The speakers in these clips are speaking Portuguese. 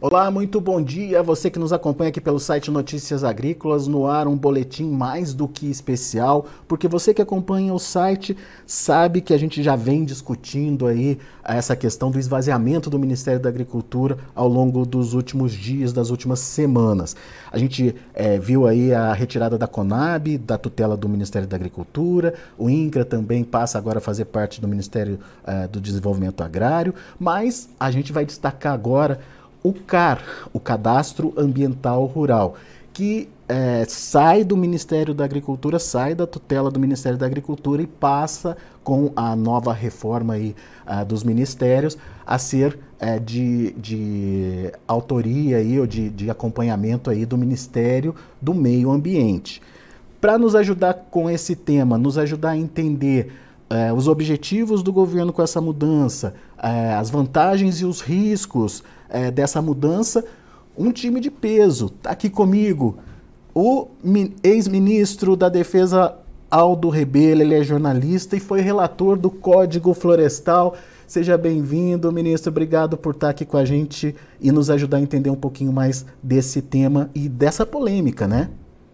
Olá, muito bom dia a você que nos acompanha aqui pelo site Notícias Agrícolas, no ar um boletim mais do que especial, porque você que acompanha o site sabe que a gente já vem discutindo aí essa questão do esvaziamento do Ministério da Agricultura ao longo dos últimos dias, das últimas semanas. A gente viu aí a retirada da Conab, da tutela do Ministério da Agricultura, o INCRA também passa agora a fazer parte do Ministério do Desenvolvimento Agrário, mas a gente vai destacar agora o CAR, o Cadastro Ambiental Rural, que sai do Ministério da Agricultura, sai da tutela do Ministério da Agricultura e passa com a nova reforma aí, dos ministérios a ser de autoria aí, ou de acompanhamento aí do Ministério do Meio Ambiente. Para nos ajudar com esse tema, nos ajudar a entender os objetivos do governo com essa mudança, as vantagens e os riscos dessa mudança, um time de peso. Está aqui comigo o ex-ministro da Defesa, Aldo Rebelo. Ele é jornalista e foi relator do Código Florestal. Seja bem-vindo, ministro. Obrigado por estar aqui com a gente e nos ajudar a entender um pouquinho mais desse tema e dessa polêmica, né?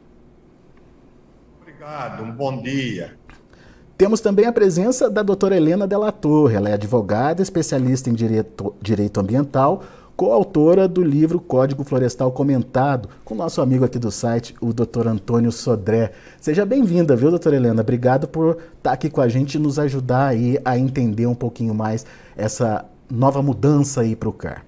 Obrigado, um bom dia. Temos também a presença da doutora Helena Della Torre. Ela é advogada, especialista em direito ambiental, coautora do livro Código Florestal Comentado, com o nosso amigo aqui do site, o doutor Antônio Sodré. Seja bem-vinda, viu, doutora Helena? Obrigado por estar aqui com a gente e nos ajudar aí a entender um pouquinho mais essa nova mudança aí para o CAR.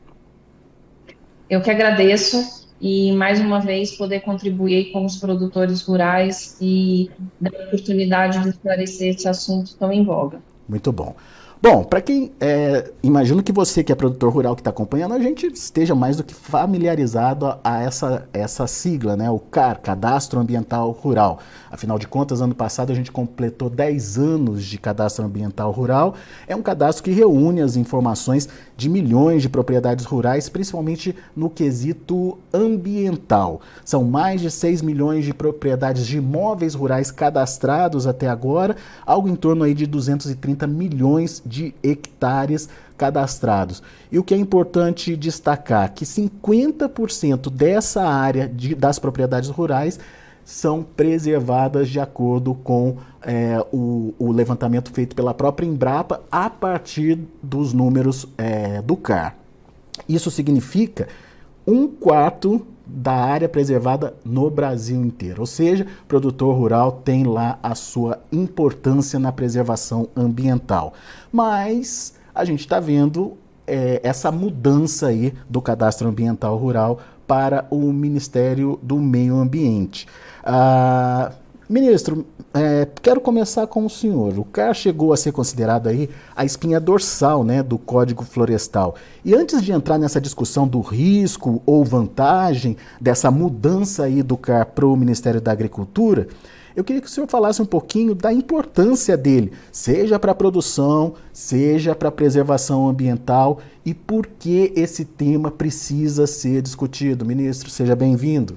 Eu que agradeço e, mais uma vez, poder contribuir com os produtores rurais e dar a oportunidade de esclarecer esse assunto tão em voga. Muito bom. Bom, para quem, imagino que você que é produtor rural que está acompanhando, a gente esteja mais do que familiarizado a essa sigla, né? O CAR, Cadastro Ambiental Rural. Afinal de contas, ano passado a gente completou 10 anos de Cadastro Ambiental Rural. É um cadastro que reúne as informações de milhões de propriedades rurais, principalmente no quesito ambiental. São mais de 6 milhões de propriedades de imóveis rurais cadastrados até agora, algo em torno aí de 230 milhões de hectares cadastrados. E o que é importante destacar, que 50% dessa área das propriedades rurais são preservadas de acordo com o levantamento feito pela própria Embrapa a partir dos números do CAR. Isso significa 1/4 da área preservada no Brasil inteiro. Ou seja, o produtor rural tem lá a sua importância na preservação ambiental. Mas a gente está vendo essa mudança aí do Cadastro Ambiental Rural para o Ministério do Meio Ambiente. Ministro, quero começar com o senhor. O CAR chegou a ser considerado aí a espinha dorsal, né, do Código Florestal. E antes de entrar nessa discussão do risco ou vantagem dessa mudança aí do CAR para o Ministério da Agricultura, eu queria que o senhor falasse um pouquinho da importância dele, seja para a produção, seja para a preservação ambiental, e por que esse tema precisa ser discutido. Ministro, seja bem-vindo.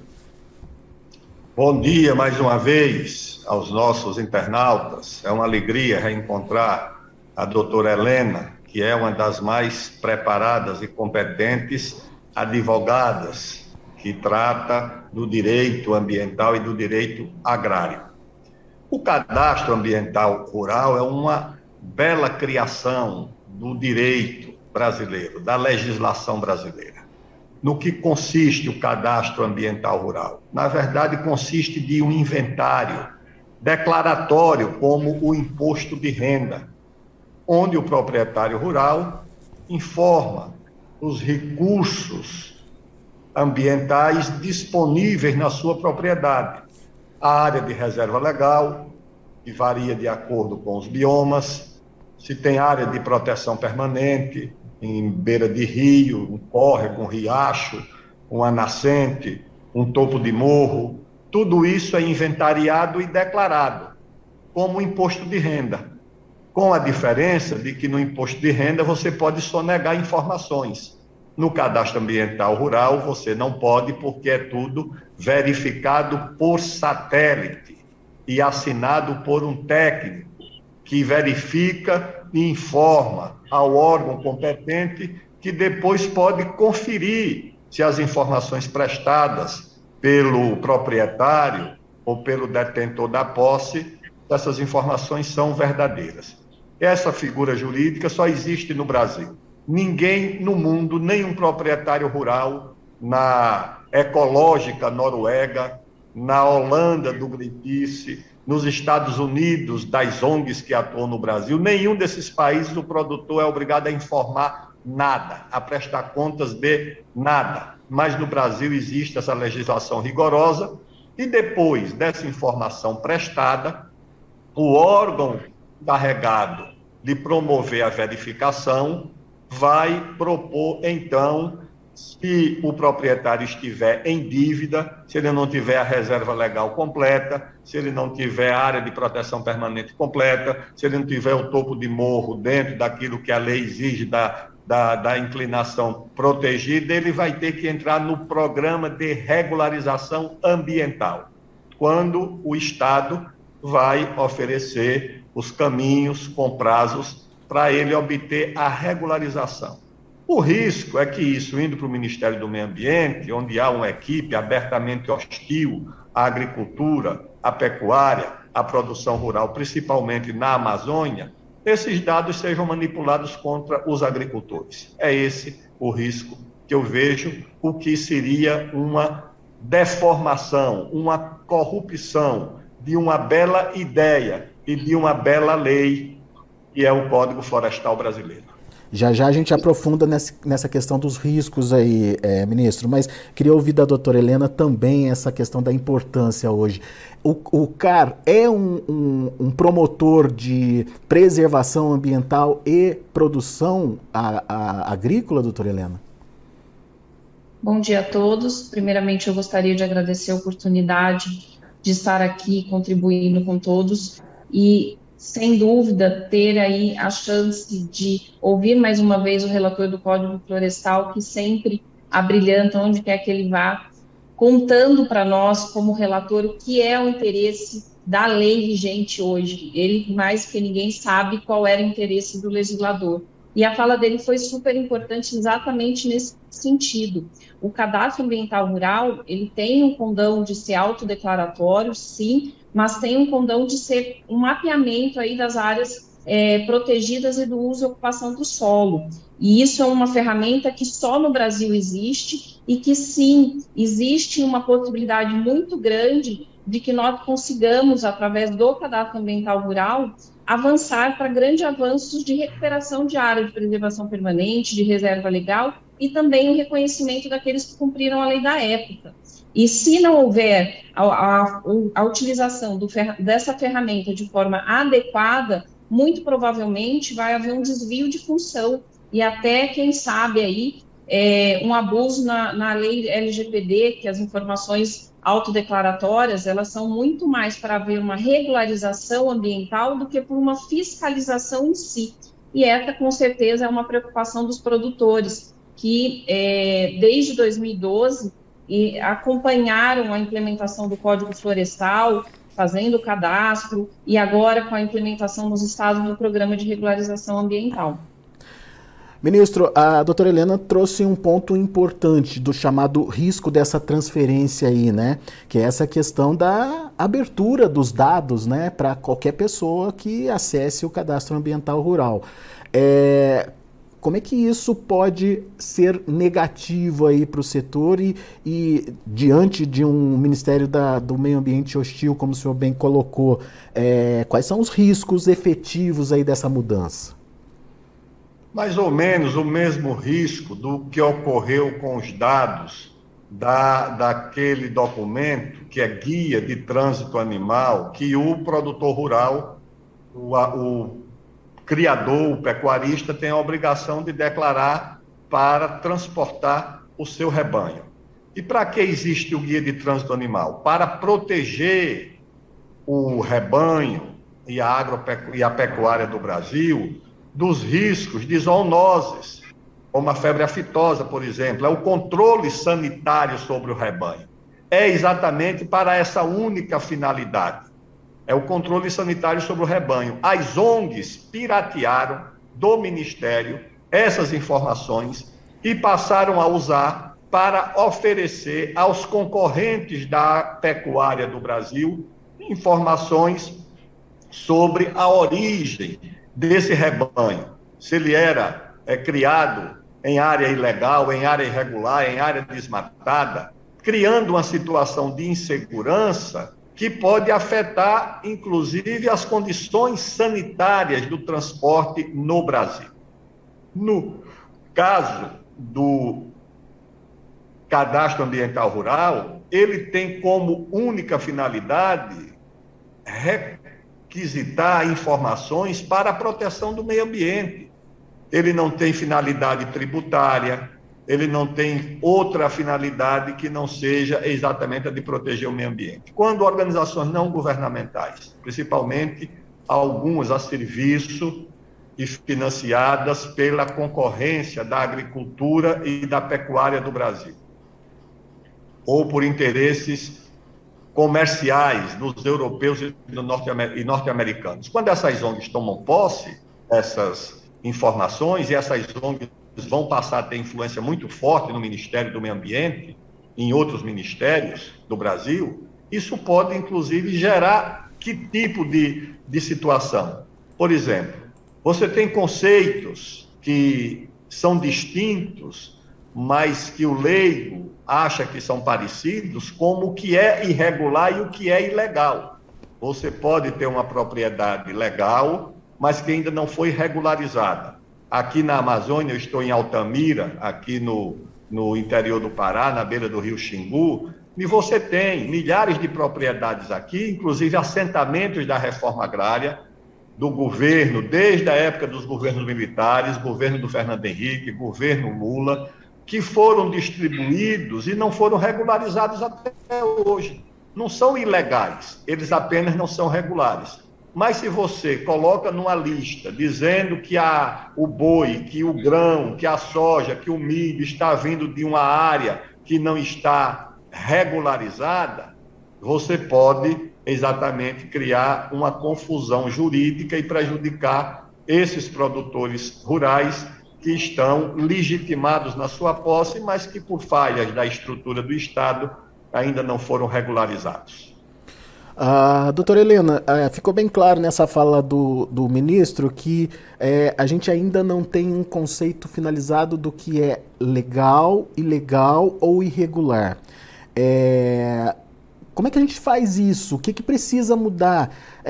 Bom dia mais uma vez aos nossos internautas. É uma alegria reencontrar a doutora Helena, que é uma das mais preparadas e competentes advogadas que trata do direito ambiental e do direito agrário. O Cadastro Ambiental Rural é uma bela criação do direito brasileiro, da legislação brasileira. No que consiste o Cadastro Ambiental Rural? Na verdade, consiste de um inventário declaratório como o imposto de renda, onde o proprietário rural informa os recursos ambientais disponíveis na sua propriedade. A área de reserva legal, que varia de acordo com os biomas, se tem área de proteção permanente, em beira de rio, um córrego, um riacho, uma nascente, um topo de morro, tudo isso é inventariado e declarado como imposto de renda, com a diferença de que no imposto de renda você pode sonegar informações. No Cadastro Ambiental Rural você não pode, porque é tudo verificado por satélite e assinado por um técnico que verifica e informa ao órgão competente, que depois pode conferir se as informações prestadas pelo proprietário ou pelo detentor da posse, essas informações são verdadeiras. Essa figura jurídica só existe no Brasil. Ninguém no mundo, nenhum proprietário rural na ecológica Noruega, na Holanda do Greenpeace, nos Estados Unidos, das ONGs que atuam no Brasil, nenhum desses países o produtor é obrigado a informar nada, a prestar contas de nada. Mas no Brasil existe essa legislação rigorosa e depois dessa informação prestada, o órgão encarregado de promover a verificação vai propor, então, se o proprietário estiver em dívida, se ele não tiver a reserva legal completa, se ele não tiver a área de proteção permanente completa, se ele não tiver o topo de morro dentro daquilo que a lei exige da inclinação protegida, ele vai ter que entrar no programa de regularização ambiental, quando o Estado vai oferecer os caminhos com prazos para ele obter a regularização. O risco é que isso, indo para o Ministério do Meio Ambiente, onde há uma equipe abertamente hostil à agricultura, à pecuária, à produção rural, principalmente na Amazônia, esses dados sejam manipulados contra os agricultores. É esse o risco que eu vejo, o que seria uma deformação, uma corrupção de uma bela ideia e de uma bela lei, que é o Código Florestal Brasileiro. Já a gente aprofunda nessa questão dos riscos aí, ministro, mas queria ouvir da doutora Helena também essa questão da importância hoje. O CAR é um promotor de preservação ambiental e produção agrícola, doutora Helena? Bom dia a todos. Primeiramente, eu gostaria de agradecer a oportunidade de estar aqui contribuindo com todos e, sem dúvida, ter aí a chance de ouvir mais uma vez o relator do Código Florestal, que sempre abrilhanta onde quer que ele vá, contando para nós, como relator, o que é o interesse da lei vigente hoje. Ele, mais que ninguém, sabe qual era o interesse do legislador. E a fala dele foi super importante exatamente nesse sentido. O cadastro ambiental rural, ele tem um condão de ser autodeclaratório, sim, mas tem um condão de ser um mapeamento aí das áreas protegidas e do uso e ocupação do solo. E isso é uma ferramenta que só no Brasil existe e que, sim, existe uma possibilidade muito grande de que nós consigamos, através do cadastro ambiental rural, avançar para grandes avanços de recuperação de área de preservação permanente, de reserva legal e também o reconhecimento daqueles que cumpriram a lei da época. E se não houver a utilização dessa ferramenta de forma adequada, muito provavelmente vai haver um desvio de função e até, quem sabe, aí, um abuso na lei LGPD, que as informações autodeclaratórias, elas são muito mais para haver uma regularização ambiental do que por uma fiscalização em si. E essa, com certeza, é uma preocupação dos produtores, que desde 2012 acompanharam a implementação do Código Florestal, fazendo o cadastro, e agora com a implementação nos estados do Programa de Regularização Ambiental. Ministro, a doutora Helena trouxe um ponto importante do chamado risco dessa transferência aí, né? Que é essa questão da abertura dos dados, né? Para qualquer pessoa que acesse o cadastro ambiental rural. Como é que isso pode ser negativo aí para o setor e diante de um Ministério do Meio Ambiente hostil, como o senhor bem colocou, quais são os riscos efetivos aí dessa mudança? Mais ou menos o mesmo risco do que ocorreu com os dados daquele documento, que é Guia de Trânsito Animal, que o produtor rural, o criador, o pecuarista, tem a obrigação de declarar para transportar o seu rebanho. E para que existe o Guia de Trânsito Animal? Para proteger o rebanho e a pecuária do Brasil dos riscos de zoonoses, como a febre aftosa, por exemplo. É o controle sanitário sobre o rebanho. É exatamente para essa única finalidade. É o controle sanitário sobre o rebanho. As ONGs piratearam do Ministério essas informações e passaram a usar para oferecer aos concorrentes da pecuária do Brasil informações sobre a origem desse rebanho, se ele era criado em área ilegal, em área irregular, em área desmatada, criando uma situação de insegurança que pode afetar, inclusive, as condições sanitárias do transporte no Brasil. No caso do cadastro ambiental rural, ele tem como única finalidade requisitar informações para a proteção do meio ambiente. Ele não tem finalidade tributária, ele não tem outra finalidade que não seja exatamente a de proteger o meio ambiente. Quando organizações não governamentais, principalmente algumas a serviço e financiadas pela concorrência da agricultura e da pecuária do Brasil, ou por interesses comerciais dos europeus e norte-americanos. Quando essas ONGs tomam posse dessas informações, e essas ONGs vão passar a ter influência muito forte no Ministério do Meio Ambiente, em outros ministérios do Brasil, isso pode, inclusive, gerar que tipo de situação? Por exemplo, você tem conceitos que são distintos, mas que o leigo acha que são parecidos, como o que é irregular e o que é ilegal. Você pode ter uma propriedade legal, mas que ainda não foi regularizada. Aqui na Amazônia, eu estou em Altamira, aqui no interior do Pará, na beira do rio Xingu, e você tem milhares de propriedades aqui, inclusive assentamentos da reforma agrária, do governo, desde a época dos governos militares, governo do Fernando Henrique, governo Lula, que foram distribuídos e não foram regularizados até hoje. Não são ilegais, eles apenas não são regulares. Mas se você coloca numa lista dizendo que o boi, que o grão, que a soja, que o milho está vindo de uma área que não está regularizada, você pode exatamente criar uma confusão jurídica e prejudicar esses produtores rurais que estão legitimados na sua posse, mas que por falhas da estrutura do Estado ainda não foram regularizados. Doutora Helena, ficou bem claro nessa fala do ministro que a gente ainda não tem um conceito finalizado do que é legal, ilegal ou irregular. Como é que a gente faz isso? O que precisa mudar?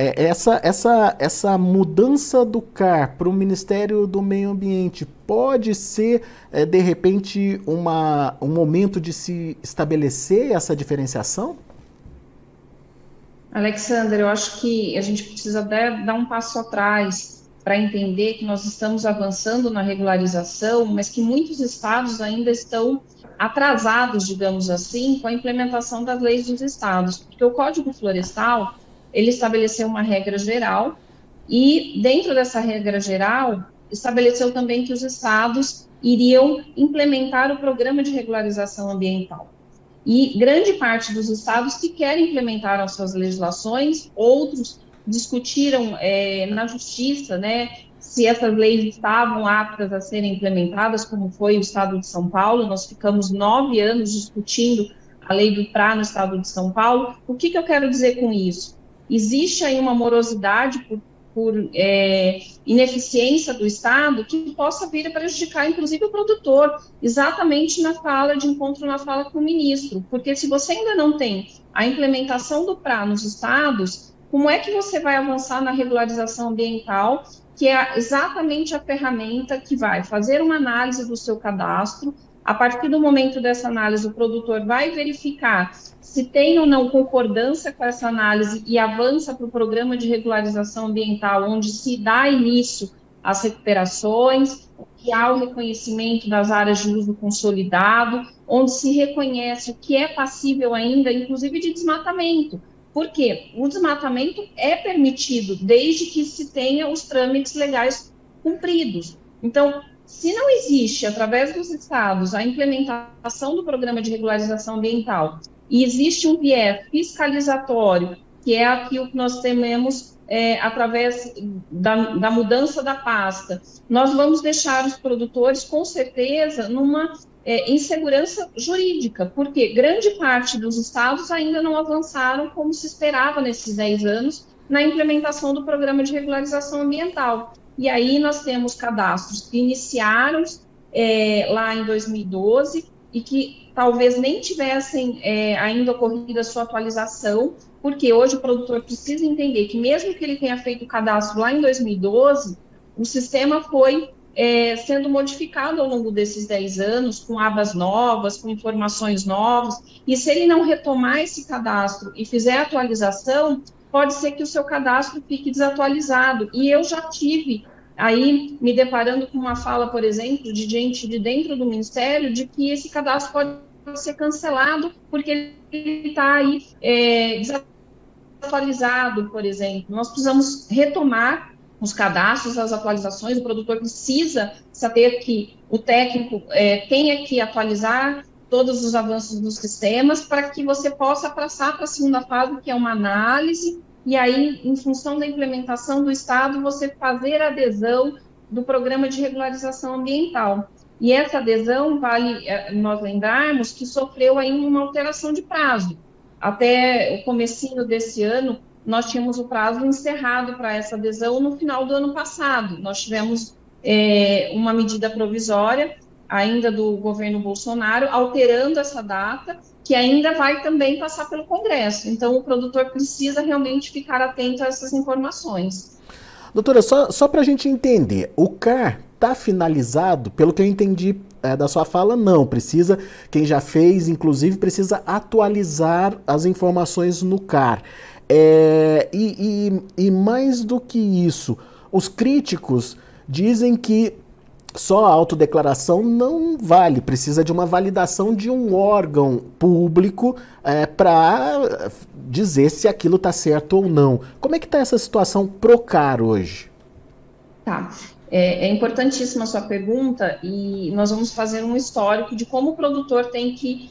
Essa mudança do CAR para o Ministério do Meio Ambiente pode ser, de repente, um momento de se estabelecer essa diferenciação? Alexander, eu acho que a gente precisa dar um passo atrás para entender que nós estamos avançando na regularização, mas que muitos estados ainda estão atrasados, digamos assim, com a implementação das leis dos estados, porque o Código Florestal, ele estabeleceu uma regra geral e, dentro dessa regra geral, estabeleceu também que os estados iriam implementar o programa de regularização ambiental. E grande parte dos estados que querem implementar as suas legislações, outros discutiram na justiça, né, se essas leis estavam aptas a serem implementadas, como foi o estado de São Paulo. Nós ficamos 9 anos discutindo a lei do PRA no estado de São Paulo. O que eu quero dizer com isso? Existe aí uma morosidade por ineficiência do Estado que possa vir a prejudicar, inclusive, o produtor, exatamente de encontro na fala com o ministro, porque se você ainda não tem a implementação do PRA nos estados, como é que você vai avançar na regularização ambiental, que é exatamente a ferramenta que vai fazer uma análise do seu cadastro? A partir do momento dessa análise, o produtor vai verificar se tem ou não concordância com essa análise e avança para o programa de regularização ambiental, onde se dá início às recuperações, que há o reconhecimento das áreas de uso consolidado, onde se reconhece o que é passível ainda, inclusive de desmatamento. Por quê? O desmatamento é permitido desde que se tenha os trâmites legais cumpridos. Então, se não existe, através dos estados, a implementação do programa de regularização ambiental e existe um viés fiscalizatório, que é aquilo que nós tememos através da mudança da pasta, nós vamos deixar os produtores, com certeza, numa insegurança jurídica, porque grande parte dos estados ainda não avançaram como se esperava nesses 10 anos na implementação do programa de regularização ambiental. E aí nós temos cadastros que iniciaram lá em 2012 e que talvez nem tivessem ainda ocorrido a sua atualização, porque hoje o produtor precisa entender que mesmo que ele tenha feito o cadastro lá em 2012, o sistema foi sendo modificado ao longo desses 10 anos, com abas novas, com informações novas, e se ele não retomar esse cadastro e fizer a atualização, pode ser que o seu cadastro fique desatualizado. E eu já tive aí me deparando com uma fala, por exemplo, de gente de dentro do Ministério, de que esse cadastro pode ser cancelado porque ele está aí desatualizado, por exemplo. Nós precisamos retomar os cadastros, as atualizações, o produtor precisa saber que o técnico tenha que atualizar todos os avanços dos sistemas para que você possa passar para a segunda fase, que é uma análise, e aí, em função da implementação do Estado, você fazer a adesão do programa de regularização ambiental. E essa adesão, vale nós lembrarmos que sofreu aí uma alteração de prazo. Até o comecinho desse ano, nós tínhamos o prazo encerrado para essa adesão no final do ano passado. Nós tivemos uma medida provisória, ainda do governo Bolsonaro, alterando essa data, que ainda vai também passar pelo Congresso. Então, o produtor precisa realmente ficar atento a essas informações. Doutora, só para a gente entender, o CAR está finalizado? Pelo que eu entendi da sua fala, não. Precisa, quem já fez, inclusive, precisa atualizar as informações no CAR. E mais do que isso, os críticos dizem que só a autodeclaração não vale, precisa de uma validação de um órgão público para dizer se aquilo está certo ou não. Como é que está essa situação pro CAR hoje? Tá, é importantíssima a sua pergunta e nós vamos fazer um histórico de como o produtor tem que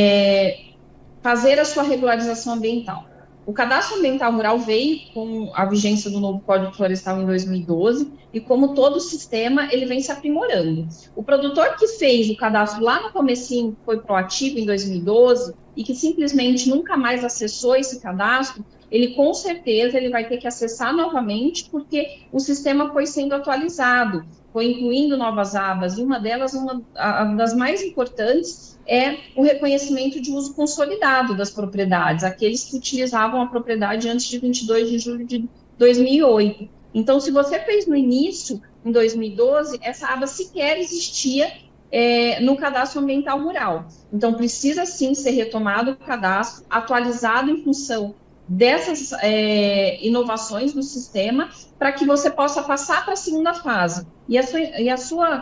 fazer a sua regularização ambiental. O Cadastro Ambiental Rural veio com a vigência do novo Código Florestal em 2012 e, como todo o sistema, ele vem se aprimorando. O produtor que fez o cadastro lá no comecinho, foi proativo em 2012 e que simplesmente nunca mais acessou esse cadastro, ele com certeza ele vai ter que acessar novamente porque o sistema foi sendo atualizado, foi incluindo novas abas, e uma delas, uma das mais importantes, é o reconhecimento de uso consolidado das propriedades, aqueles que utilizavam a propriedade antes de 22 de julho de 2008. Então, se você fez no início, em 2012, essa aba sequer existia no Cadastro Ambiental Rural. Então, precisa sim ser retomado o cadastro, atualizado em função dessas inovações no sistema, para que você possa passar para a segunda fase. E o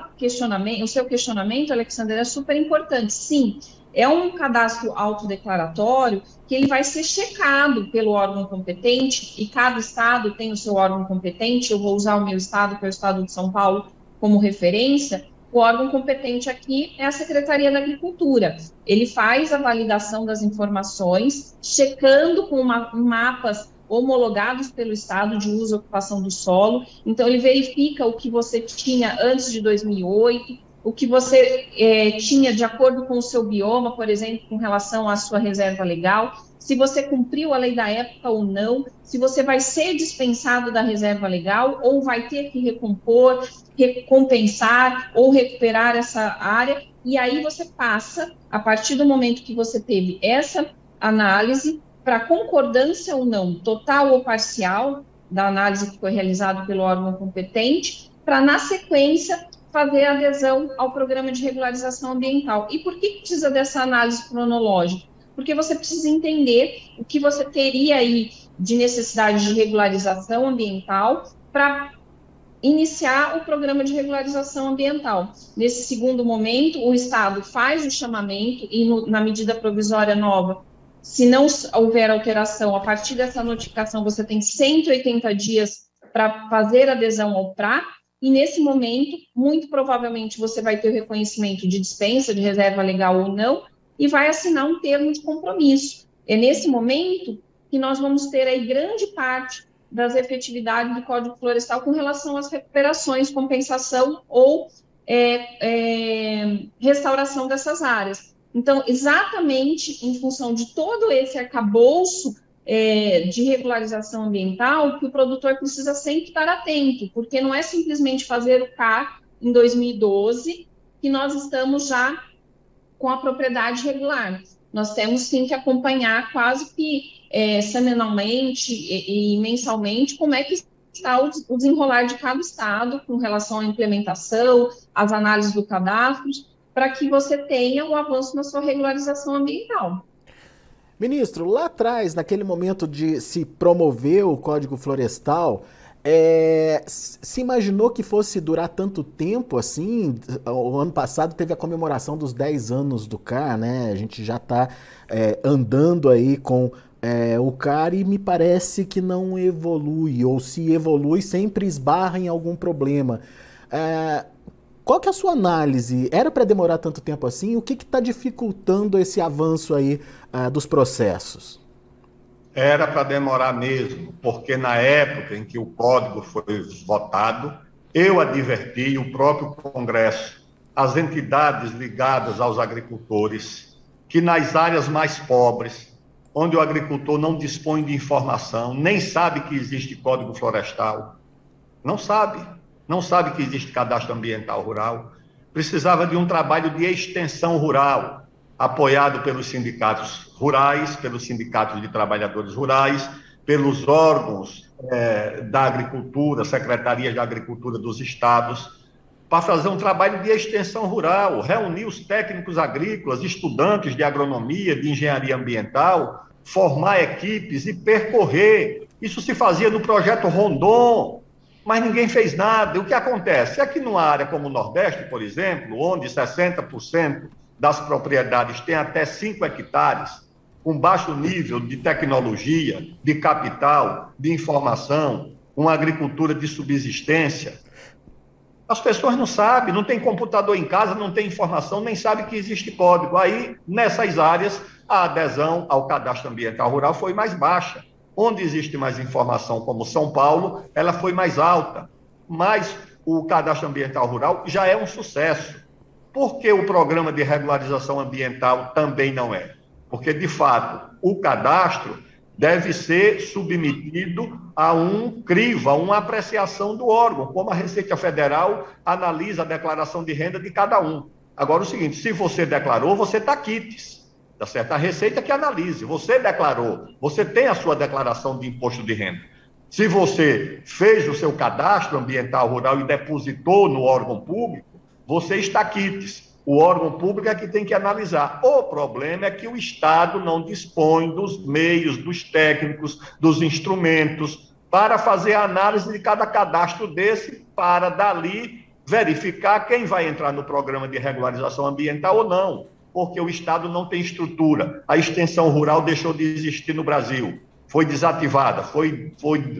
seu questionamento, Alexandre, é super importante. Sim, é um cadastro autodeclaratório que ele vai ser checado pelo órgão competente, e cada estado tem o seu órgão competente. Eu vou usar o meu estado, que é o estado de São Paulo, como referência. O órgão competente aqui é a Secretaria da Agricultura. Ele faz a validação das informações, checando com mapas homologados pelo Estado de uso e ocupação do solo. Então, ele verifica o que você tinha antes de 2008, o que você tinha de acordo com o seu bioma, por exemplo, com relação à sua reserva legal, se você cumpriu a lei da época ou não, se você vai ser dispensado da reserva legal ou vai ter que recompor, recompensar ou recuperar essa área, e aí você passa, a partir do momento que você teve essa análise, para concordância ou não, total ou parcial, da análise que foi realizada pelo órgão competente, para, na sequência, fazer a adesão ao programa de regularização ambiental. E por que precisa dessa análise cronológica? Porque você precisa entender o que você teria aí de necessidade de regularização ambiental para iniciar o programa de regularização ambiental. Nesse segundo momento, o Estado faz o chamamento e, na medida provisória nova, se não houver alteração, a partir dessa notificação, você tem 180 dias para fazer adesão ao PRA, e nesse momento, muito provavelmente, você vai ter o reconhecimento de dispensa, de reserva legal ou não, e vai assinar um termo de compromisso. É nesse momento que nós vamos ter aí grande parte das efetividades do Código Florestal com relação às recuperações, compensação ou restauração dessas áreas. Então, exatamente em função de todo esse arcabouço de regularização ambiental, que o produtor precisa sempre estar atento, porque não é simplesmente fazer o CAR em 2012 que nós estamos já com a propriedade regular. Nós temos sim que acompanhar quase que semanalmente e mensalmente como é que está o desenrolar de cada estado com relação à implementação, às análises do cadastro, para que você tenha o avanço na sua regularização ambiental. Ministro, lá atrás, naquele momento de se promover o Código Florestal, se imaginou que fosse durar tanto tempo assim? O ano passado teve a comemoração dos 10 anos do CAR, né? A gente já está andando aí com o CAR e me parece que não evolui, ou se evolui sempre esbarra em algum problema. Qual que é a sua análise? Era para demorar tanto tempo assim? O que está dificultando esse avanço aí dos processos? Era para demorar mesmo, porque na época em que o código foi votado, eu adverti o próprio Congresso, as entidades ligadas aos agricultores, que nas áreas mais pobres, onde o agricultor não dispõe de informação, nem sabe que existe Código Florestal, não sabe que existe Cadastro Ambiental Rural, precisava de um trabalho de extensão rural, apoiado pelos sindicatos rurais, pelos sindicatos de trabalhadores rurais, pelos órgãos da agricultura, secretarias de agricultura dos estados, para fazer um trabalho de extensão rural, reunir os técnicos agrícolas, estudantes de agronomia, de engenharia ambiental, formar equipes e percorrer. Isso se fazia no projeto Rondon, mas ninguém fez nada. E o que acontece? Aqui numa área como o Nordeste, por exemplo, onde 60% das propriedades têm até 5 hectares, com baixo nível de tecnologia, de capital, de informação, uma agricultura de subsistência, as pessoas não sabem, não tem computador em casa, não tem informação, nem sabe que existe código. Aí, nessas áreas, a adesão ao Cadastro Ambiental Rural foi mais baixa. Onde existe mais informação, como São Paulo, ela foi mais alta. Mas o Cadastro Ambiental Rural já é um sucesso. Por que o programa de regularização ambiental também não é? Porque, de fato, o cadastro deve ser submetido a um crivo, a uma apreciação do órgão, como a Receita Federal analisa a declaração de renda de cada um. Agora, o seguinte, se você declarou, você está quites, tá certo? A Receita que analise, você declarou, você tem a sua declaração de imposto de renda. Se você fez o seu cadastro ambiental rural e depositou no órgão público, você está quites. O órgão público é que tem que analisar. O problema é que o Estado não dispõe dos meios, dos técnicos, dos instrumentos para fazer a análise de cada cadastro desse, para dali verificar quem vai entrar no programa de regularização ambiental ou não, porque o Estado não tem estrutura. A extensão rural deixou de existir no Brasil, foi desativada, foi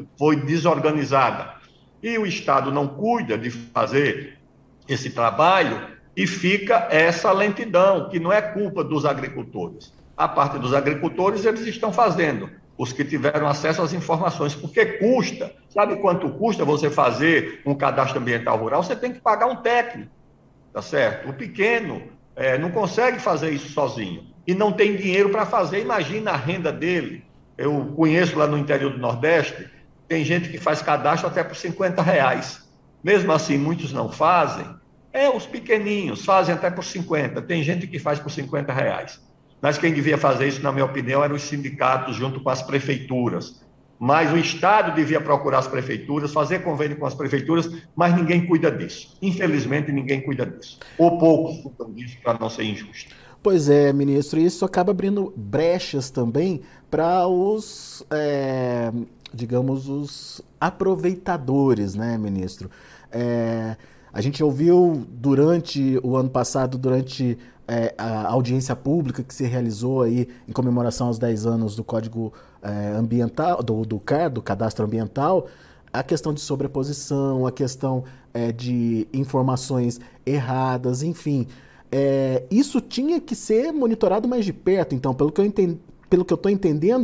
desorganizada. E o Estado não cuida de fazer esse trabalho e fica essa lentidão, que não é culpa dos agricultores. A parte dos agricultores, eles estão fazendo, os que tiveram acesso às informações, porque custa. Sabe quanto custa você fazer um cadastro ambiental rural? Você tem que pagar um técnico, tá certo? O pequeno não consegue fazer isso sozinho e não tem dinheiro para fazer. Imagina a renda dele. Eu conheço lá no interior do Nordeste, tem gente que faz cadastro até por R$50. Mesmo assim, muitos não fazem. Os pequeninhos fazem até por 50. Tem gente que faz por R$50. Mas quem devia fazer isso, na minha opinião, eram os sindicatos junto com as prefeituras. Mas o Estado devia procurar as prefeituras, fazer convênio com as prefeituras, mas ninguém cuida disso. Infelizmente, ninguém cuida disso. Ou poucos cuidam disso, para não ser injusto. Pois é, ministro, isso acaba abrindo brechas também para os, digamos, os aproveitadores, né, ministro? A gente ouviu durante o ano passado, durante a audiência pública que se realizou aí em comemoração aos 10 anos do Código Ambiental, do CAR, do Cadastro Ambiental, a questão de sobreposição, a questão de informações erradas, enfim. Isso tinha que ser monitorado mais de perto. Então, pelo que eu estou entendendo,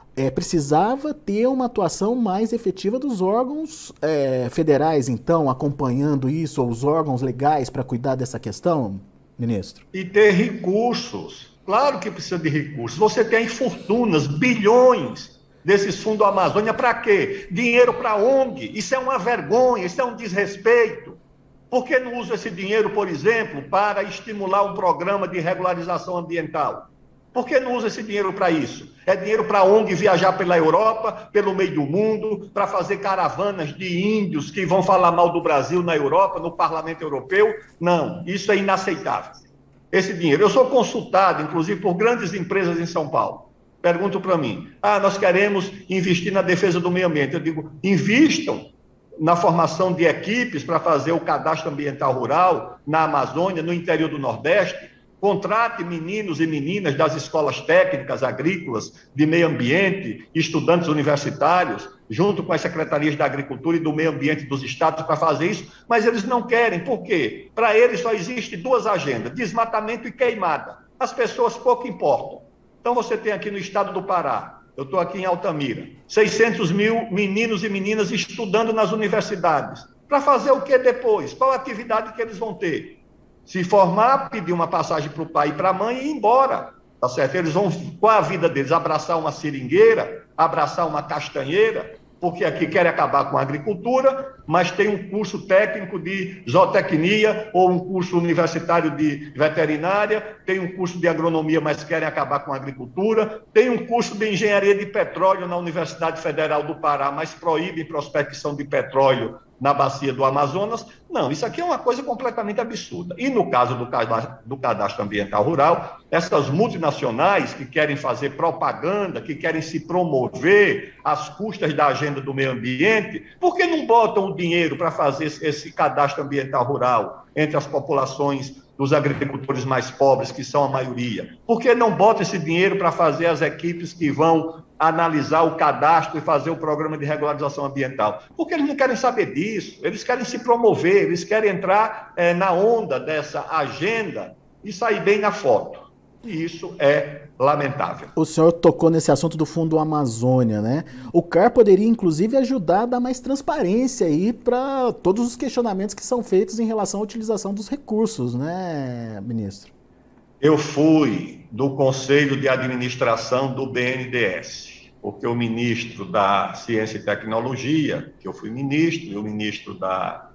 precisava ter uma atuação mais efetiva dos órgãos federais, então, acompanhando isso, ou os órgãos legais para cuidar dessa questão, ministro? E ter recursos. Claro que precisa de recursos. Você tem fortunas, bilhões desses fundos Amazônia para quê? Dinheiro para ONG. Isso é uma vergonha, isso é um desrespeito. Por que não usa esse dinheiro, por exemplo, para estimular um programa de regularização ambiental? Por que não usa esse dinheiro para isso? É dinheiro para a ONG viajar pela Europa, pelo meio do mundo, para fazer caravanas de índios que vão falar mal do Brasil na Europa, no Parlamento Europeu? Não, isso é inaceitável. Esse dinheiro, eu sou consultado, inclusive, por grandes empresas em São Paulo. Perguntam para mim, nós queremos investir na defesa do meio ambiente. Eu digo, invistam na formação de equipes para fazer o cadastro ambiental rural na Amazônia, no interior do Nordeste. Contrate meninos e meninas das escolas técnicas agrícolas, de meio ambiente, estudantes universitários, junto com as secretarias da Agricultura e do Meio Ambiente dos estados para fazer isso, mas eles não querem. Por quê? Para eles só existe duas agendas, desmatamento e queimada. As pessoas pouco importam. Então você tem aqui no estado do Pará, eu estou aqui em Altamira, 600 mil meninos e meninas estudando nas universidades. Para fazer o que depois? Qual a atividade que eles vão ter? Se formar, pedir uma passagem para o pai e para a mãe e ir embora, tá certo? Eles vão, qual a vida deles? Abraçar uma seringueira, abraçar uma castanheira, porque aqui querem acabar com a agricultura, mas tem um curso técnico de zootecnia ou um curso universitário de veterinária, tem um curso de agronomia, mas querem acabar com a agricultura, tem um curso de engenharia de petróleo na Universidade Federal do Pará, mas proíbem prospecção de petróleo na bacia do Amazonas. Não, isso aqui é uma coisa completamente absurda. E no caso do cadastro ambiental rural, essas multinacionais que querem fazer propaganda, que querem se promover às custas da agenda do meio ambiente, por que não botam o dinheiro para fazer esse cadastro ambiental rural entre as populações dos agricultores mais pobres, que são a maioria? Por que não botam esse dinheiro para fazer as equipes que vão analisar o cadastro e fazer o programa de regularização ambiental? Porque eles não querem saber disso, eles querem se promover, eles querem entrar na onda dessa agenda e sair bem na foto. E isso é lamentável. O senhor tocou nesse assunto do Fundo Amazônia, né? O CAR poderia, inclusive, ajudar a dar mais transparência aí para todos os questionamentos que são feitos em relação à utilização dos recursos, né, ministro? Eu fui do Conselho de Administração do BNDES, porque o ministro da Ciência e Tecnologia, que eu fui ministro, e o ministro da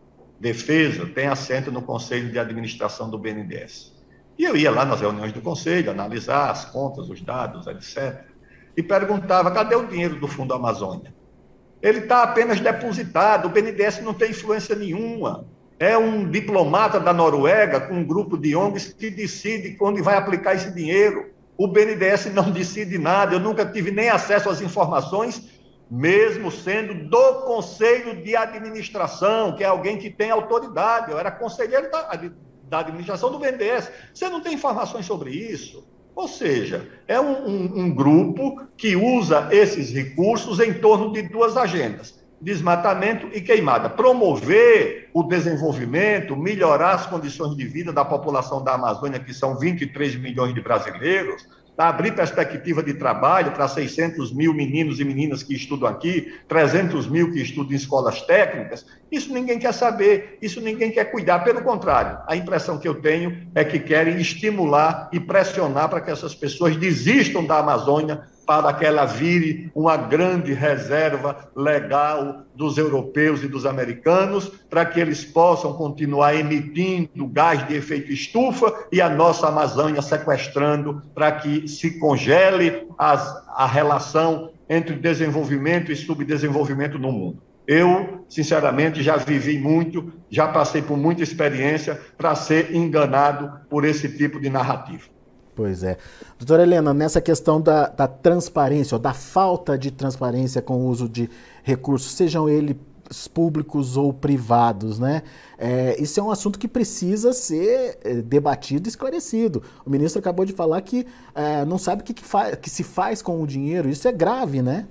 Defesa tem assento no Conselho de Administração do BNDES. E eu ia lá nas reuniões do Conselho, analisar as contas, os dados, etc. E perguntava, cadê o dinheiro do Fundo Amazônia? Ele está apenas depositado, o BNDES não tem influência nenhuma. É um diplomata da Noruega com um grupo de ONGs que decide onde vai aplicar esse dinheiro. O BNDES não decide nada, eu nunca tive nem acesso às informações, mesmo sendo do Conselho de Administração, que é alguém que tem autoridade. Eu era conselheiro da administração do BNDES. Você não tem informações sobre isso? Ou seja, é um grupo que usa esses recursos em torno de duas agendas: desmatamento e queimada. Promover o desenvolvimento, melhorar as condições de vida da população da Amazônia, que são 23 milhões de brasileiros, abrir perspectiva de trabalho para 600 mil meninos e meninas que estudam aqui, 300 mil que estudam em escolas técnicas. Isso ninguém quer saber, isso ninguém quer cuidar. Pelo contrário, a impressão que eu tenho é que querem estimular e pressionar para que essas pessoas desistam da Amazônia, para que ela vire uma grande reserva legal dos europeus e dos americanos, para que eles possam continuar emitindo gás de efeito estufa e a nossa Amazônia sequestrando, para que se congele a relação entre desenvolvimento e subdesenvolvimento no mundo. Eu, sinceramente, já vivi muito, já passei por muita experiência para ser enganado por esse tipo de narrativa. Pois é. Doutora Helena, nessa questão da transparência, ou da falta de transparência com o uso de recursos, sejam eles públicos ou privados, né? Isso é um assunto que precisa ser debatido e esclarecido. O ministro acabou de falar que não sabe o que se faz com o dinheiro. Isso é grave, né?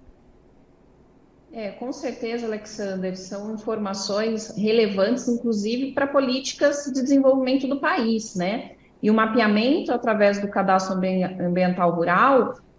Com certeza, Alexander, são informações relevantes, inclusive, para políticas de desenvolvimento do país, né? E o mapeamento através do cadastro ambiental rural,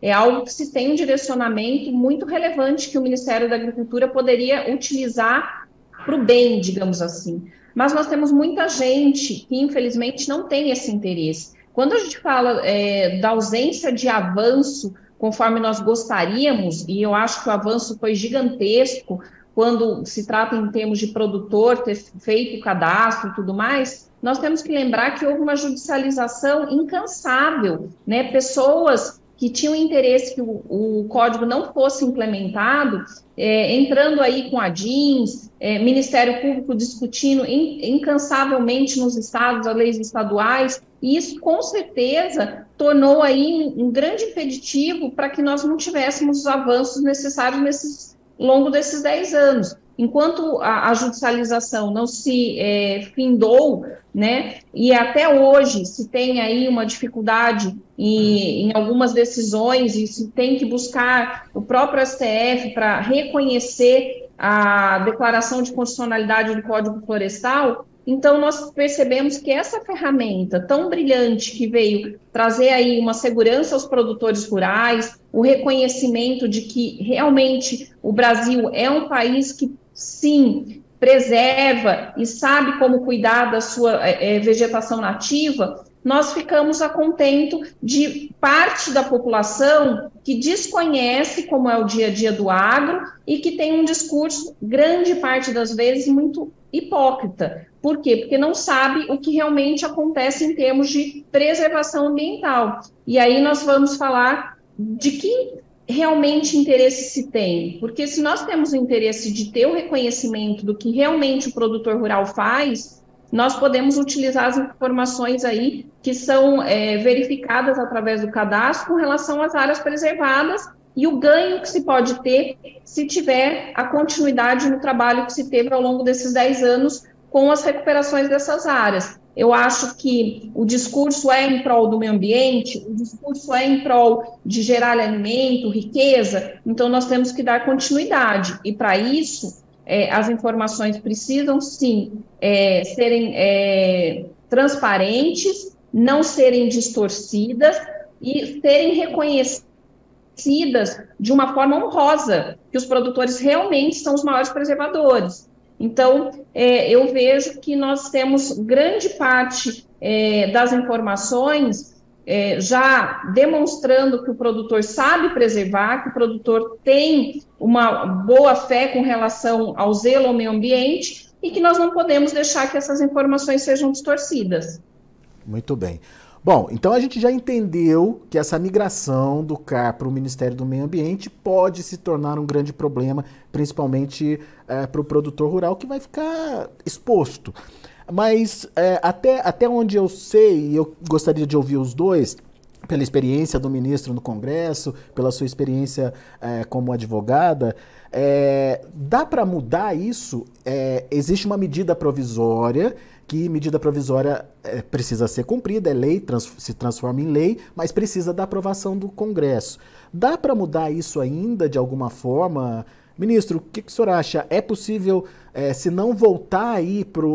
é algo que se tem um direcionamento muito relevante que o Ministério da Agricultura poderia utilizar para o bem, digamos assim. Mas nós temos muita gente que, infelizmente, não tem esse interesse. Quando a gente fala da ausência de avanço conforme nós gostaríamos, e eu acho que o avanço foi gigantesco quando se trata em termos de produtor ter feito o cadastro e tudo mais, nós temos que lembrar que houve uma judicialização incansável, né? Pessoas que tinham interesse que o código não fosse implementado, entrando aí com a DINS, Ministério Público discutindo incansavelmente nos estados, as leis estaduais, e isso com certeza tornou aí um grande impeditivo para que nós não tivéssemos os avanços necessários ao longo desses 10 anos. Enquanto a judicialização não se findou, né, e até hoje se tem aí uma dificuldade em algumas decisões, e se tem que buscar o próprio STF para reconhecer a declaração de constitucionalidade do Código Florestal, então nós percebemos que essa ferramenta tão brilhante que veio trazer aí uma segurança aos produtores rurais, o reconhecimento de que realmente o Brasil é um país que, sim, preserva e sabe como cuidar da sua vegetação nativa, nós ficamos a contento de parte da população que desconhece como é o dia a dia do agro e que tem um discurso, grande parte das vezes, muito hipócrita. Por quê? Porque não sabe o que realmente acontece em termos de preservação ambiental. E aí nós vamos falar de que realmente interesse se tem, porque se nós temos o interesse de ter o reconhecimento do que realmente o produtor rural faz, nós podemos utilizar as informações aí que são verificadas através do cadastro com relação às áreas preservadas e o ganho que se pode ter se tiver a continuidade no trabalho que se teve ao longo desses 10 anos com as recuperações dessas áreas. Eu acho que o discurso é em prol do meio ambiente, o discurso é em prol de gerar alimento, riqueza, então nós temos que dar continuidade. E para isso, as informações precisam, sim, serem transparentes, não serem distorcidas e serem reconhecidas de uma forma honrosa, que os produtores realmente são os maiores preservadores. Então, eu vejo que nós temos grande parte das informações já demonstrando que o produtor sabe preservar, que o produtor tem uma boa fé com relação ao zelo ao meio ambiente e que nós não podemos deixar que essas informações sejam distorcidas. Muito bem. Bom, então a gente já entendeu que essa migração do CAR para o Ministério do Meio Ambiente pode se tornar um grande problema, principalmente para o produtor rural, que vai ficar exposto. Mas até onde eu sei, e eu gostaria de ouvir os dois, pela experiência do ministro no Congresso, pela sua experiência como advogada, dá para mudar isso? Existe uma medida provisória, que medida provisória precisa ser cumprida, é lei, se transforma em lei, mas precisa da aprovação do Congresso. Dá para mudar isso ainda de alguma forma? Ministro, o que o senhor acha? É possível, se não voltar aí para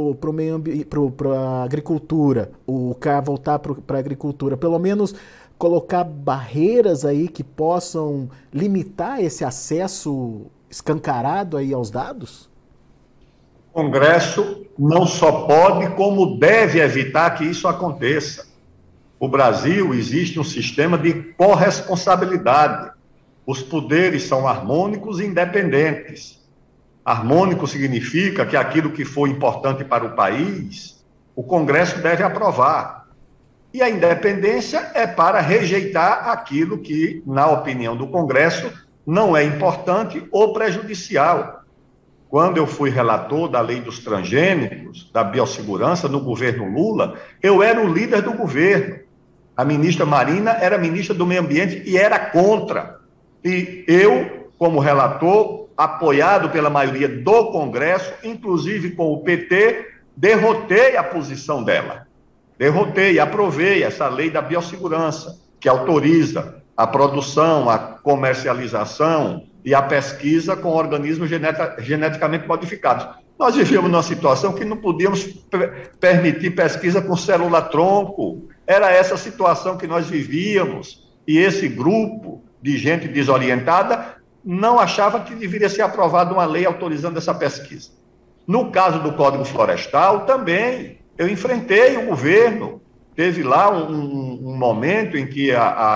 a agricultura, o CAR voltar para a agricultura, pelo menos colocar barreiras aí que possam limitar esse acesso escancarado aí aos dados? O Congresso não só pode, como deve evitar que isso aconteça. No Brasil existe um sistema de corresponsabilidade. Os poderes são harmônicos e independentes. Harmônico significa que aquilo que for importante para o país, o Congresso deve aprovar. E a independência é para rejeitar aquilo que, na opinião do Congresso, não é importante ou prejudicial. Quando eu fui relator da lei dos transgênicos, da biossegurança, no governo Lula, eu era o líder do governo. A ministra Marina era ministra do Meio Ambiente e era contra. E eu, como relator, apoiado pela maioria do Congresso, inclusive com o PT, derrotei a posição dela. Derrotei e aprovei essa lei da biossegurança, que autoriza a produção, a comercialização e a pesquisa com organismos geneticamente modificados. Nós vivíamos numa situação que não podíamos permitir pesquisa com célula-tronco. Era essa situação que nós vivíamos. E esse grupo de gente desorientada, não achava que deveria ser aprovada uma lei autorizando essa pesquisa. No caso do Código Florestal, também, eu enfrentei o governo. Teve lá um momento em que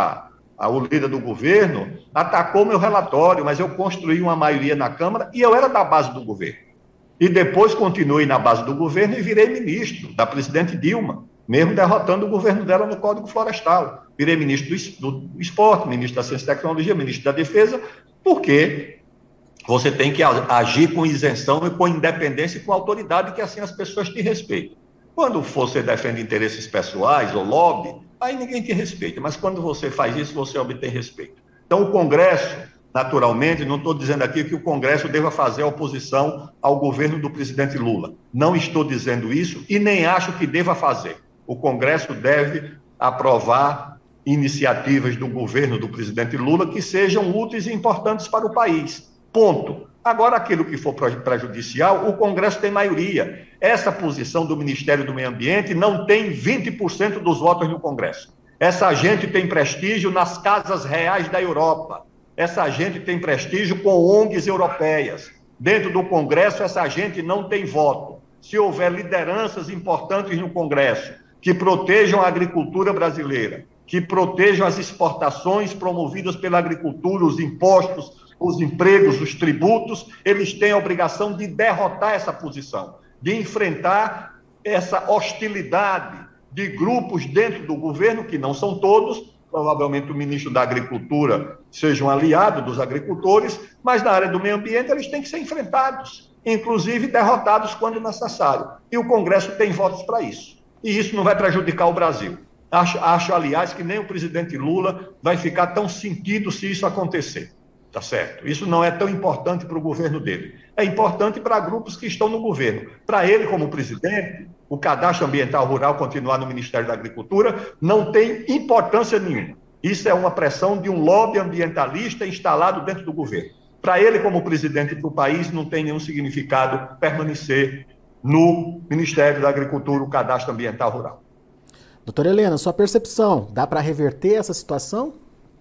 o líder do governo atacou meu relatório, mas eu construí uma maioria na Câmara e eu era da base do governo. E depois continuei na base do governo e virei ministro da presidente Dilma, mesmo derrotando o governo dela no Código Florestal. Virei ministro do Esporte, ministro da Ciência e Tecnologia, ministro da Defesa, porque você tem que agir com isenção e com independência e com autoridade, que assim as pessoas te respeitam. Quando você defende interesses pessoais ou lobby, aí ninguém te respeita, mas quando você faz isso, você obtém respeito. Então, o Congresso, naturalmente, não estou dizendo aqui que o Congresso deva fazer oposição ao governo do presidente Lula. Não estou dizendo isso e nem acho que deva fazer. O Congresso deve aprovar iniciativas do governo do presidente Lula que sejam úteis e importantes para o país. Ponto. Agora, aquilo que for prejudicial, o Congresso tem maioria. Essa posição do Ministério do Meio Ambiente não tem 20% dos votos no Congresso. Essa gente tem prestígio nas casas reais da Europa. Essa gente tem prestígio com ONGs europeias. Dentro do Congresso, essa gente não tem voto. Se houver lideranças importantes no Congresso que protejam a agricultura brasileira, que protejam as exportações promovidas pela agricultura, os impostos, os empregos, os tributos, eles têm a obrigação de derrotar essa posição, de enfrentar essa hostilidade de grupos dentro do governo, que não são todos, provavelmente o ministro da Agricultura seja um aliado dos agricultores, mas na área do meio ambiente eles têm que ser enfrentados, inclusive derrotados quando necessário. E o Congresso tem votos para isso. E isso não vai prejudicar o Brasil. Acho, aliás, que nem o presidente Lula vai ficar tão sentido se isso acontecer. Tá certo? Isso não é tão importante para o governo dele. É importante para grupos que estão no governo. Para ele, como presidente, o cadastro ambiental rural continuar no Ministério da Agricultura não tem importância nenhuma. Isso é uma pressão de um lobby ambientalista instalado dentro do governo. Para ele, como presidente do país, não tem nenhum significado permanecer no Ministério da Agricultura, o cadastro ambiental rural. Doutora Helena, sua percepção, dá para reverter essa situação?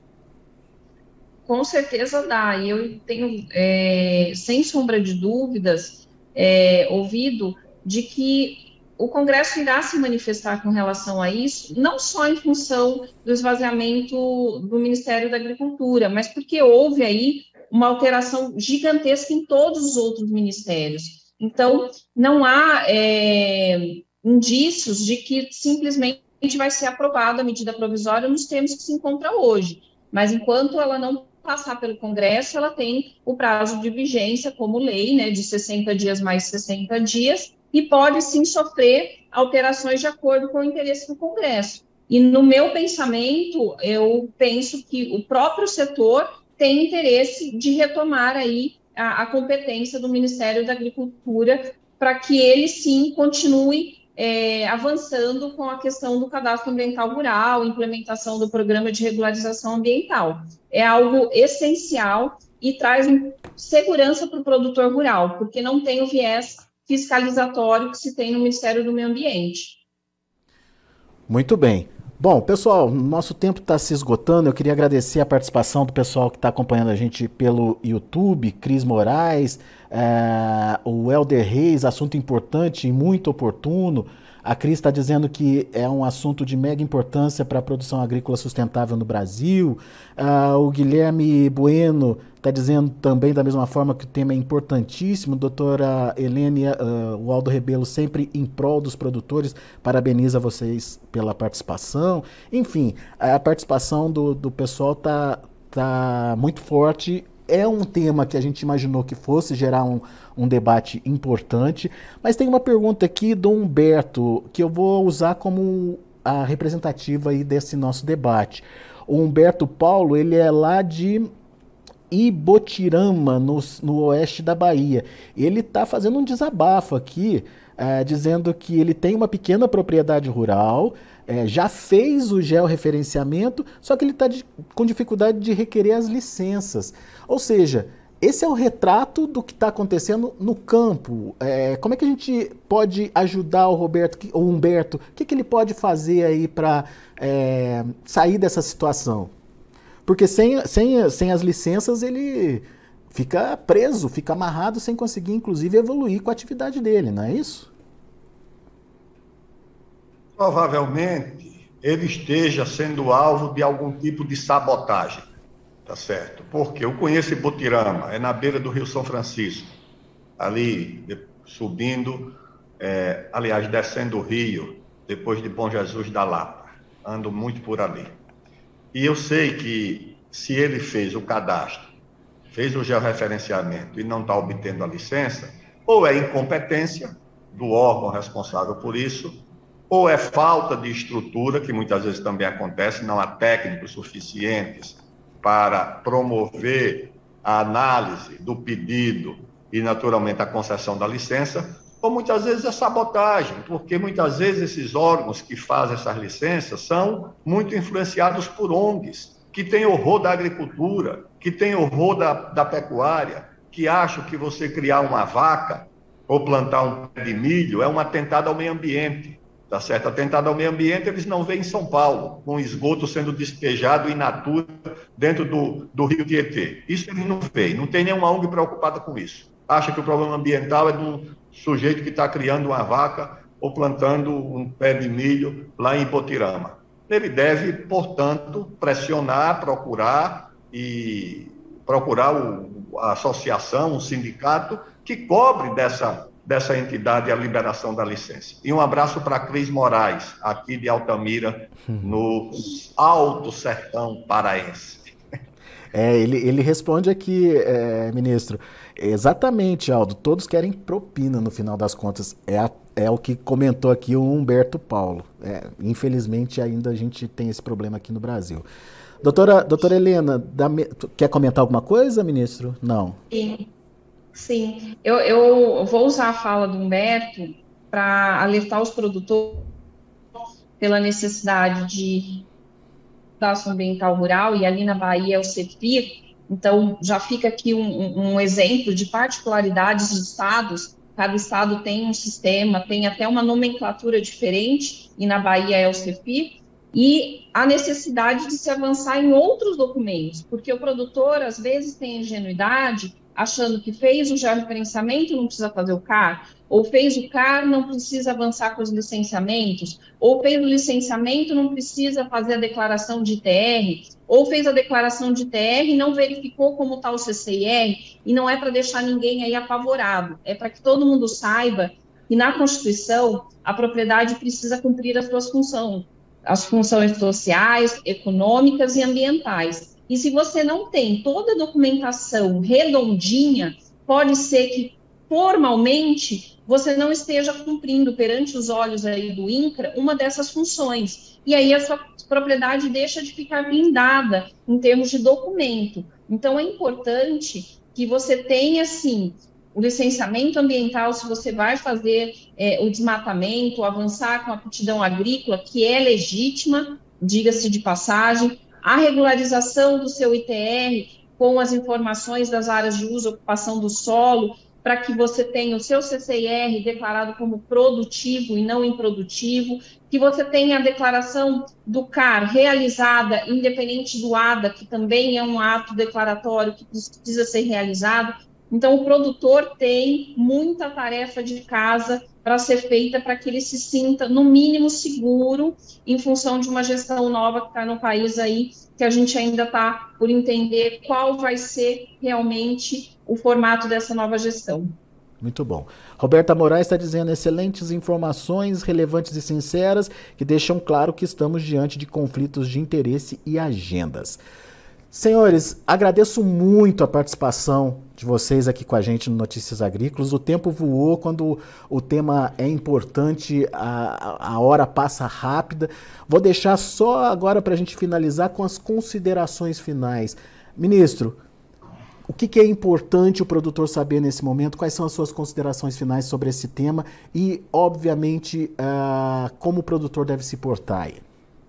Com certeza dá, e eu tenho, sem sombra de dúvidas, ouvido de que o Congresso irá se manifestar com relação a isso, não só em função do esvaziamento do Ministério da Agricultura, mas porque houve aí uma alteração gigantesca em todos os outros ministérios. Então, não há indícios de que simplesmente vai ser aprovada a medida provisória nos termos que se encontra hoje, mas enquanto ela não passar pelo Congresso, ela tem o prazo de vigência como lei, né, de 60 dias mais 60 dias, e pode sim sofrer alterações de acordo com o interesse do Congresso. E no meu pensamento, eu penso que o próprio setor tem interesse de retomar aí a competência do Ministério da Agricultura para que ele sim continue avançando com a questão do cadastro ambiental rural, implementação do programa de regularização ambiental. É algo essencial e traz segurança para o produtor rural, porque não tem o viés fiscalizatório que se tem no Ministério do Meio Ambiente. Muito bem. Bom, pessoal, nosso tempo está se esgotando. Eu queria agradecer a participação do pessoal que está acompanhando a gente pelo YouTube, Cris Moraes, o Helder Reis, assunto importante e muito oportuno. A Cris está dizendo que é um assunto de mega importância para a produção agrícola sustentável no Brasil. O Guilherme Bueno está dizendo também da mesma forma que o tema é importantíssimo. Doutora Helena, o Aldo Rebelo sempre em prol dos produtores. Parabeniza vocês pela participação. Enfim, a participação do pessoal tá muito forte. É um tema que a gente imaginou que fosse gerar um debate importante, mas tem uma pergunta aqui do Humberto, que eu vou usar como a representativa aí desse nosso debate. O Humberto Paulo, ele é lá de Ibotirama, no oeste da Bahia. Ele está fazendo um desabafo aqui, dizendo que ele tem uma pequena propriedade rural, já fez o georreferenciamento, só que ele está com dificuldade de requerer as licenças. Ou seja, esse é o retrato do que está acontecendo no campo. Como é que a gente pode ajudar o Humberto? O que ele pode fazer aí para sair dessa situação? Porque sem as licenças ele fica preso, fica amarrado sem conseguir, inclusive, evoluir com a atividade dele, não é isso? Provavelmente ele esteja sendo alvo de algum tipo de sabotagem, tá certo? Porque eu conheço Ibotirama, é na beira do Rio São Francisco, ali subindo, aliás, descendo o rio, depois de Bom Jesus da Lapa. Ando muito por ali. E eu sei que se ele fez o cadastro, fez o georreferenciamento e não está obtendo a licença, ou é incompetência do órgão responsável por isso, ou é falta de estrutura, que muitas vezes também acontece, não há técnicos suficientes para promover a análise do pedido e, naturalmente, a concessão da licença, ou muitas vezes é sabotagem, porque muitas vezes esses órgãos que fazem essas licenças são muito influenciados por ONGs, que têm horror da agricultura, que têm horror da pecuária, que acham que você criar uma vaca ou plantar um pé de milho é um atentado ao meio ambiente, tá certo? Atentado ao meio ambiente eles não veem em São Paulo, com esgoto sendo despejado in natura dentro do rio Tietê. Isso eles não veem, não tem nenhuma ONG preocupada com isso. Acha que o problema ambiental é do sujeito que está criando uma vaca ou plantando um pé de milho lá em Ibotirama. Ele deve, portanto, pressionar, procurar a associação, o sindicato, que cobre dessa entidade a liberação da licença. E um abraço para Cris Moraes, aqui de Altamira, no Alto Sertão Paraense. Ele responde aqui, ministro, exatamente, Aldo, todos querem propina no final das contas, é o que comentou aqui o Humberto Paulo. Infelizmente ainda a gente tem esse problema aqui no Brasil. Doutora Helena, quer comentar alguma coisa, ministro? Não. Sim. Eu vou usar a fala do Humberto para alertar os produtores pela necessidade de Fundação Ambiental Rural, e ali na Bahia é o CEPIR. Então, já fica aqui um exemplo de particularidades de estados. Cada estado tem um sistema, tem até uma nomenclatura diferente, e na Bahia é o CEPIR, e a necessidade de se avançar em outros documentos, porque o produtor, às vezes, tem ingenuidade, achando que fez o georreferenciamento, não precisa fazer o CAR, ou fez o CAR, não precisa avançar com os licenciamentos, ou fez o licenciamento, não precisa fazer a declaração de ITR, ou fez a declaração de ITR e não verificou como está o CCIR, e não é para deixar ninguém aí apavorado, é para que todo mundo saiba que na Constituição a propriedade precisa cumprir as funções sociais, econômicas e ambientais. E se você não tem toda a documentação redondinha, pode ser que formalmente você não esteja cumprindo perante os olhos aí do INCRA uma dessas funções. E aí a sua propriedade deixa de ficar blindada em termos de documento. Então é importante que você tenha, sim, o licenciamento ambiental, se você vai fazer o desmatamento, avançar com a aptidão agrícola, que é legítima, diga-se de passagem, a regularização do seu ITR com as informações das áreas de uso e ocupação do solo, para que você tenha o seu CCIR declarado como produtivo e não improdutivo, que você tenha a declaração do CAR realizada, independente do ADA, que também é um ato declaratório que precisa ser realizado. Então, o produtor tem muita tarefa de casa para ser feita para que ele se sinta, no mínimo, seguro em função de uma gestão nova que está no país aí, que a gente ainda está por entender qual vai ser realmente o formato dessa nova gestão. Muito bom. Roberta Moraes está dizendo excelentes informações, relevantes e sinceras, que deixam claro que estamos diante de conflitos de interesse e agendas. Senhores, agradeço muito a participação de vocês aqui com a gente no Notícias Agrícolas. O tempo voou, quando o tema é importante, a hora passa rápida. Vou deixar só agora para a gente finalizar com as considerações finais. Ministro, o que é importante o produtor saber nesse momento? Quais são as suas considerações finais sobre esse tema? E, obviamente, como o produtor deve se portar aí?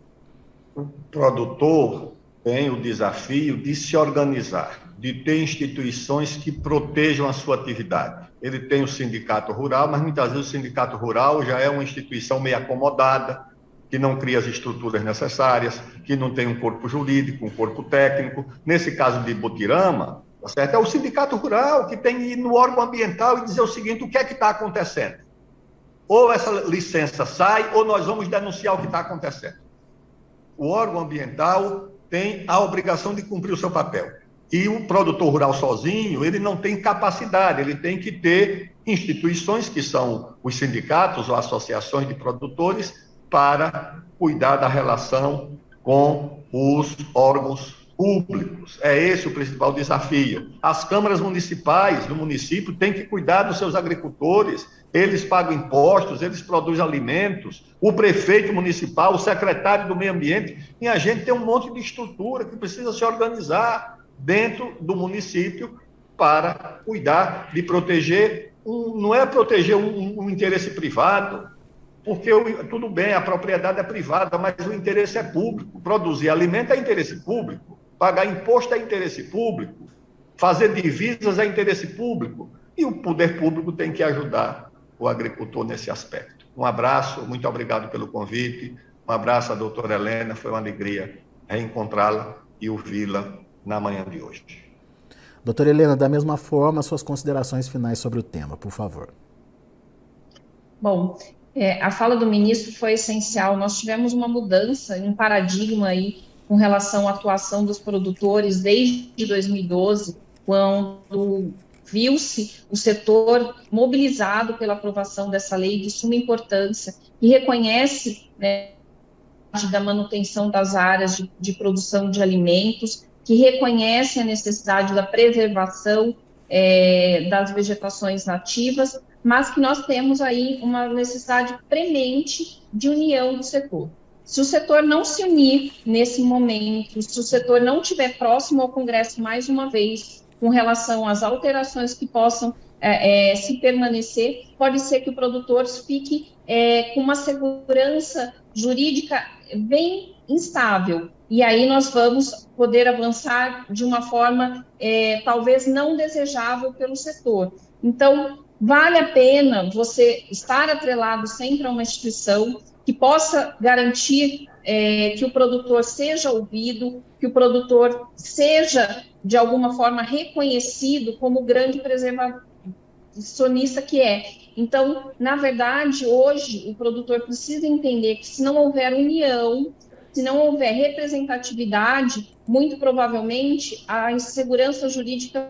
O produtor tem o desafio de se organizar, de ter instituições que protejam a sua atividade. Ele tem o sindicato rural, mas muitas vezes o sindicato rural já é uma instituição meio acomodada, que não cria as estruturas necessárias, que não tem um corpo jurídico, um corpo técnico. Nesse caso de Botirama, tá certo? É o sindicato rural que tem que ir no órgão ambiental e dizer o seguinte: o que é que está acontecendo? Ou essa licença sai, ou nós vamos denunciar o que está acontecendo. O órgão ambiental tem a obrigação de cumprir o seu papel. E o produtor rural sozinho, ele não tem capacidade, ele tem que ter instituições, que são os sindicatos ou associações de produtores, para cuidar da relação com os órgãos públicos. É esse o principal desafio. As câmaras municipais do município têm que cuidar dos seus agricultores, eles pagam impostos, eles produzem alimentos, o prefeito municipal, o secretário do meio ambiente, e a gente tem um monte de estrutura que precisa se organizar dentro do município para cuidar de proteger, não é proteger um interesse privado, porque tudo bem, a propriedade é privada, mas o interesse é público. Produzir alimento é interesse público, pagar imposto é interesse público, fazer divisas é interesse público, e o poder público tem que ajudar o agricultor nesse aspecto. Um abraço, muito obrigado pelo convite, um abraço à doutora Helena, foi uma alegria reencontrá-la e ouvi-la na manhã de hoje. Doutora Helena, da mesma forma, suas considerações finais sobre o tema, por favor. Bom, a fala do ministro foi essencial. Nós tivemos uma mudança, um paradigma aí com relação à atuação dos produtores desde 2012, quando viu-se o setor mobilizado pela aprovação dessa lei de suma importância e reconhece, né, da manutenção das áreas de produção de alimentos, que reconhece a necessidade da preservação das vegetações nativas, mas que nós temos aí uma necessidade premente de união do setor. Se o setor não se unir nesse momento, se o setor não estiver próximo ao Congresso mais uma vez, com relação às alterações que possam se permanecer, pode ser que o produtor fique com uma segurança jurídica bem instável, e aí nós vamos poder avançar de uma forma talvez não desejável pelo setor. Então, vale a pena você estar atrelado sempre a uma instituição que possa garantir que o produtor seja ouvido, que o produtor seja, de alguma forma, reconhecido como grande preservacionista que é. Então, na verdade, hoje, o produtor precisa entender que se não houver união, se não houver representatividade, muito provavelmente a insegurança jurídica...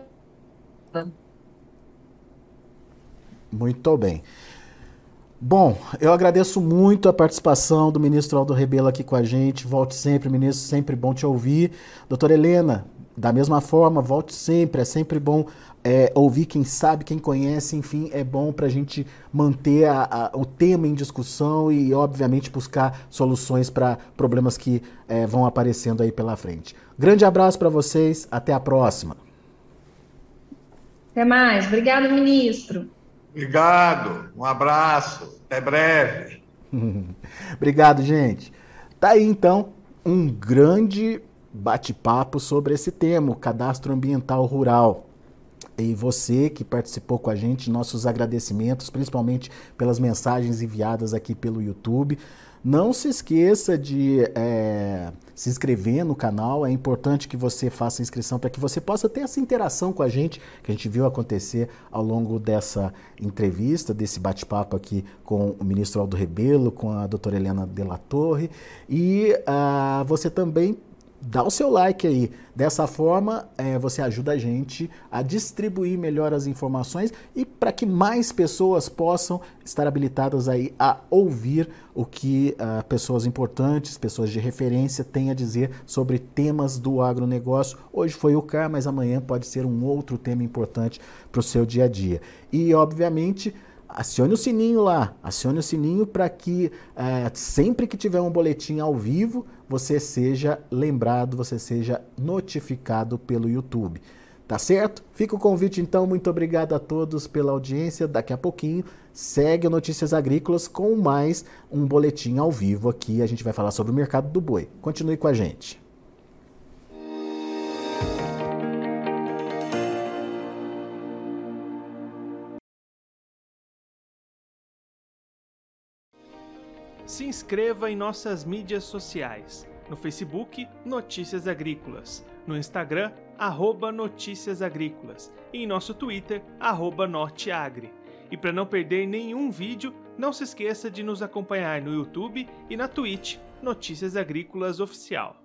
Muito bem. Bom, eu agradeço muito a participação do ministro Aldo Rebelo aqui com a gente. Volte sempre, ministro, sempre bom te ouvir. Doutora Helena, da mesma forma, volte sempre, é sempre bom ouvir quem sabe, quem conhece, enfim, é bom para a gente manter o tema em discussão e, obviamente, buscar soluções para problemas que vão aparecendo aí pela frente. Grande abraço para vocês, até a próxima. Até mais, obrigado, ministro. Obrigado, um abraço, até breve. Obrigado, gente. Tá aí, então, um grande bate-papo sobre esse tema, o cadastro ambiental rural. E você que participou com a gente, nossos agradecimentos, principalmente pelas mensagens enviadas aqui pelo YouTube. Não se esqueça de se inscrever no canal, é importante que você faça a inscrição para que você possa ter essa interação com a gente, que a gente viu acontecer ao longo dessa entrevista, desse bate-papo aqui com o ministro Aldo Rebelo, com a doutora Helena de la Torre, e você também dá o seu like aí. Dessa forma, você ajuda a gente a distribuir melhor as informações e para que mais pessoas possam estar habilitadas aí a ouvir o que pessoas importantes, pessoas de referência têm a dizer sobre temas do agronegócio. Hoje foi o CAR, mas amanhã pode ser um outro tema importante para o seu dia a dia. E, obviamente, acione o sininho lá, acione o sininho para que sempre que tiver um boletim ao vivo, você seja lembrado, você seja notificado pelo YouTube. Tá certo? Fica o convite então, muito obrigado a todos pela audiência. Daqui a pouquinho segue o Notícias Agrícolas com mais um boletim ao vivo aqui. A gente vai falar sobre o mercado do boi. Continue com a gente. Se inscreva em nossas mídias sociais. No Facebook, Notícias Agrícolas. No Instagram, @Notícias Agrícolas. E em nosso Twitter, @Norteagri. E para não perder nenhum vídeo, não se esqueça de nos acompanhar no YouTube e na Twitch, Notícias Agrícolas Oficial.